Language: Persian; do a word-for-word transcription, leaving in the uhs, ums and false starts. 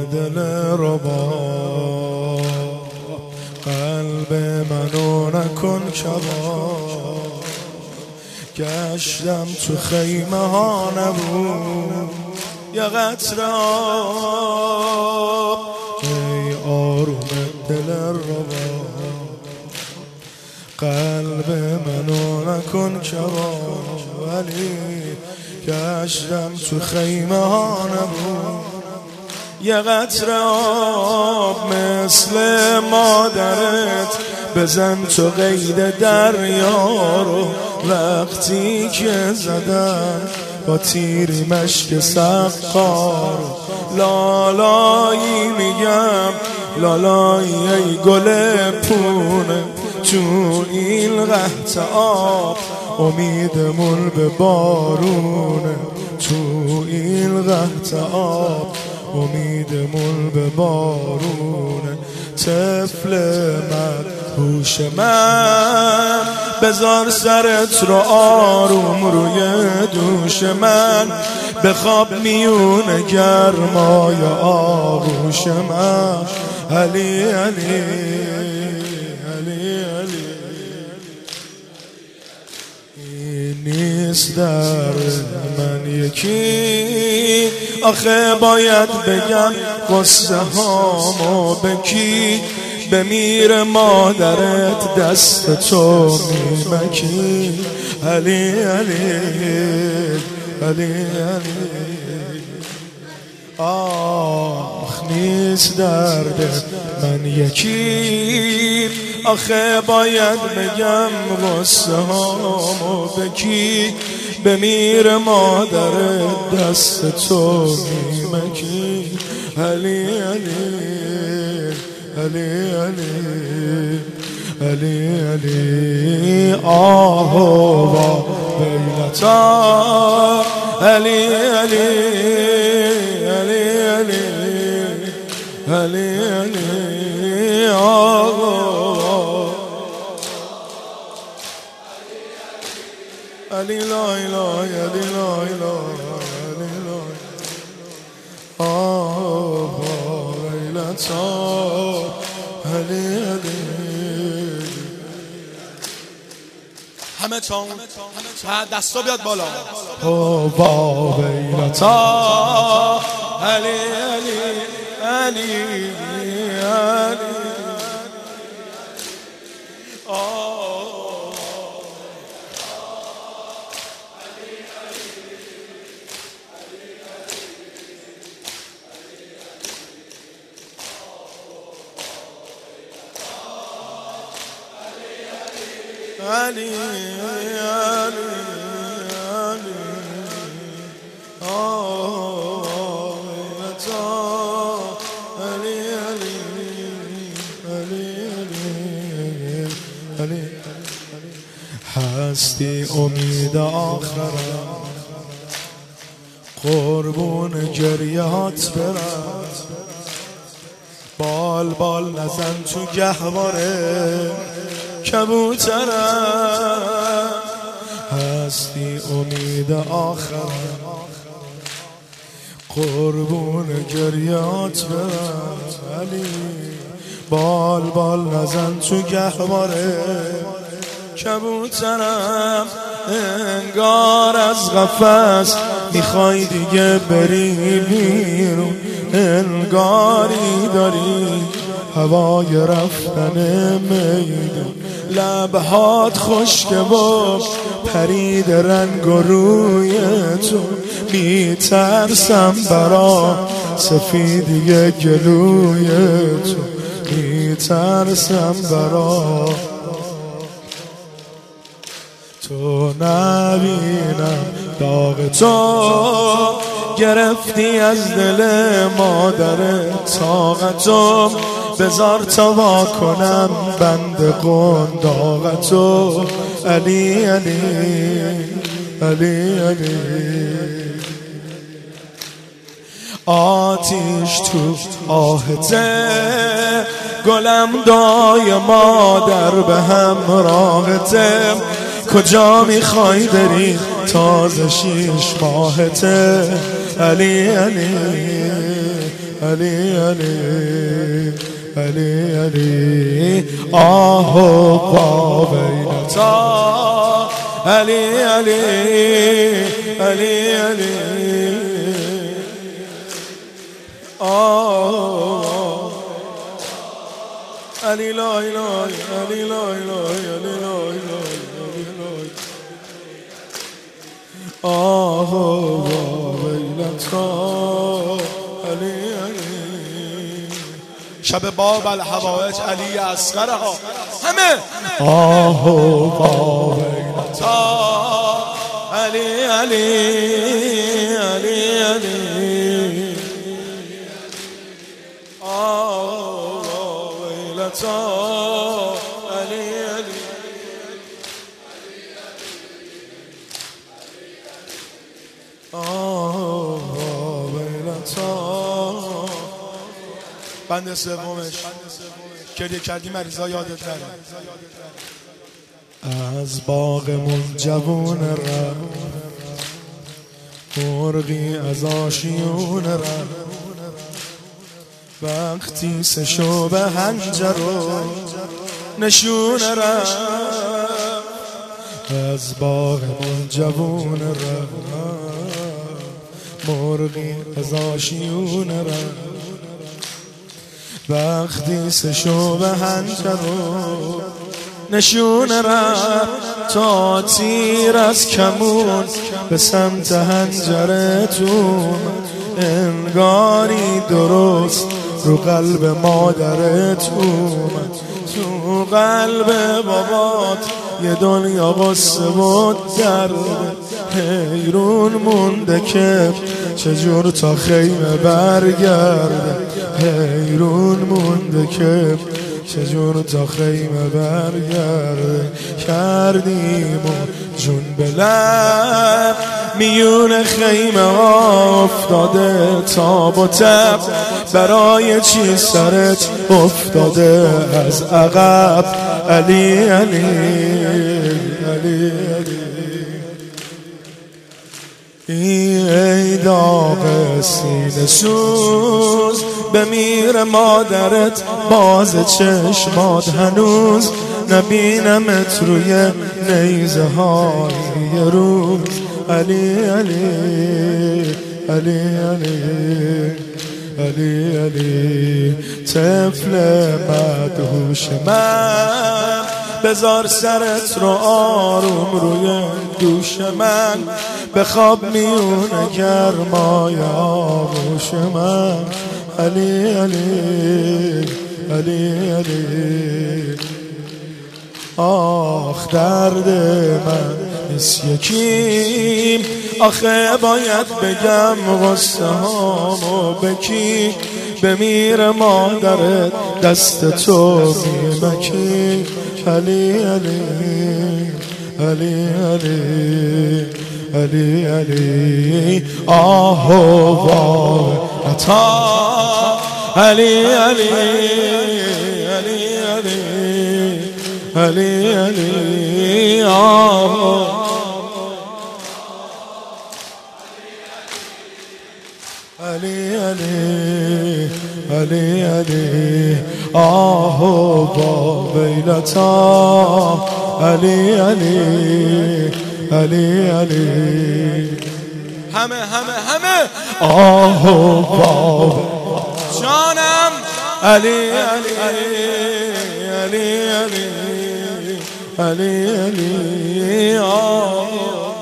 دل ربا، قلب منو نکن کباب. گشتم تو خیمه ها نبود یه قطره آب، ای آروم دل ربا، قلب منو نکن کباب. ولی گشتم تو خیمه ها نبود یه قطره آب، مثل مادرت بزن تو قید دریا رو. وقتی که زدن با تیری مشک سقار، لالایی میگم لالایی ای گل پونه، تو این قحط آب امیدمون به بارونه، تو این قحط آب امیدمون به بارونه. طفل من هوش من بذار سرت رو آروم روی دوش من، بخواب میونه گرمای آغوش من. علی علی علی علی، این نیست در من یکی، آخه باید بگم قصه هامو بکی. بمیر مادرت دست تو میمکی. علی علی علی علی، آخ نیست درد من یکی، آخه باید بگم غصه هامو بکی. بمیر مادرت دست تو میمکی. علی علی علی علی علی علی، آه و ویلتا. علی علی علی علی علی علی، آه علی لا اله علی لا اله علی لا، آه ویلتا. علی علی، همه چون دستا بیاد بالا. با ویلتا. علی علی علی علی، علی علی علی، آه ویلتا. علی علی علی علی علی، هستی امید آخرم، قربون گریهات برم. بال بال نزن تو گهواره کبوترم، هستی امید آخرم، قربون گریات برم. علی بال بال نزن تو گهواره کبوترم، انگار از قفس میخوای دیگه بری بیرون، انگاری داری هوای رفتن میدون. لبهات خشک و پرید رنگ و روی تو، میترسم برا سفیدی گلوی تو، میترسم برا تو نبینم داغ تو. گرفتی از دل مادر طاقتو، بذار تا وا کنم بند قنداقتو. علی علی علی علی، آتیش تو آهته، گلم دای مادر به همراهته. کجا میخوای بری تازه شیش ماهته. علی علی علی علی علی علی آه و ویلتا علی علی علی علی آه علی لا اله علی لا اله علی لا اله آه و ویلتا علی علی شب باب الحوائج علی اصغر ها همه آه و ویلتا علی علی علی علی آه و ویلتا علی علی آه ویلتا بند سومش گریه کردی مریضا یادت نره از باغمون جوون رفت مرغی از آشیون رفت وقتی سشو به هنجر و نشون رفت از باغمون جوون رفت مرغی از آشیون رفت وقتی سشو به هنجر و نشون رفت تا تیر از کمون به سمت هنجرتون انگاری درست رو قلب مادرت اومد تو قلب بابات یه دنیا غصه و درد حیرون مونده که چجور تا خیمه برگرده حیرون مونده که چجور تا خیمه برگرده کردیم و جون بلب میون خیمه ها افتاده تاب و تب برای چی سرت افتاده از عقب علی علی علی علی ای داغ سینه سوز بمیر مادرت باز چشمات هنوز نبینمت روی نیزه های یه روز علی علی علی علی علی علی طفل مدهوش من بذار سرت رو آروم روی دوش من بخواب میونه گرمای آغوش من علی علی علی علی آخ درد من نیست یکیم آخه باید بگم غصه هامو بکی بمیر مادرت دست تو میمکی علی علی علی علی علی علی آه و عطا علی علی علی علی علی علی آه علی علی علی علی آه با ویلتا علی علی علی علی همه همه همه آه با جانم علی علی علی علی علی علی آه